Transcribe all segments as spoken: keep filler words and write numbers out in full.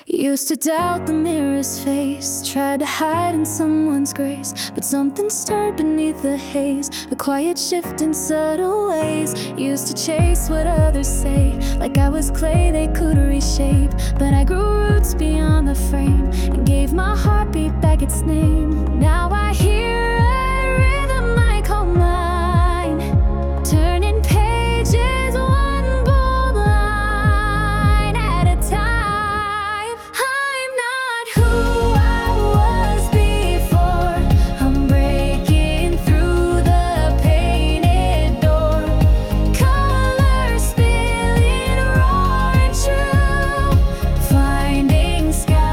Used to doubt the mirror's face, tried to hide in someone's grace, but something stirred beneath the haze, a quiet shift in subtle ways. Used to chase what others say, like I was clay they could reshape, but I grew roots beyond the frame and gave my heartbeat back its name. Now I hear a rhythm I call mine, turning pages one bold line at a time. I'm not who I was before, I'm breaking through the painted door, colors spilling raw and true, finding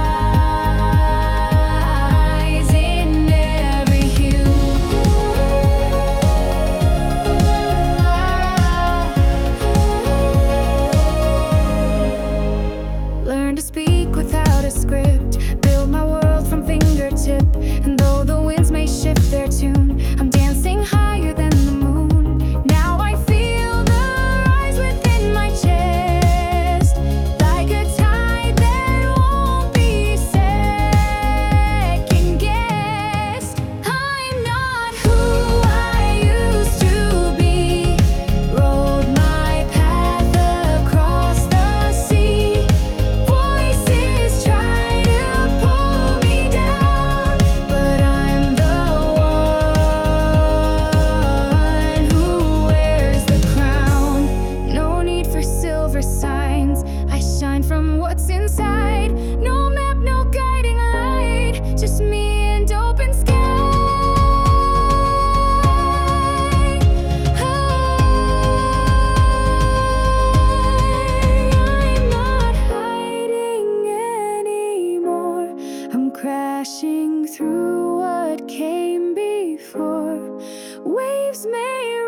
skies in every hue. Learn to speak without a script, build my world from fingertip, and though the winds may shift their tune, I'm dancing higher than the moon. Now I feel the rise within my chest, like a tide that won't be second guessed. I'm not who I used to be, rode my path across the sea. Voices try to pull me down, but I'm the one who wears the crown. No need for silver signs, I shine from what's inside. No map, no guiding light, just me and open sky. I'm not hiding anymore, I'm crashing through what came before. Waves may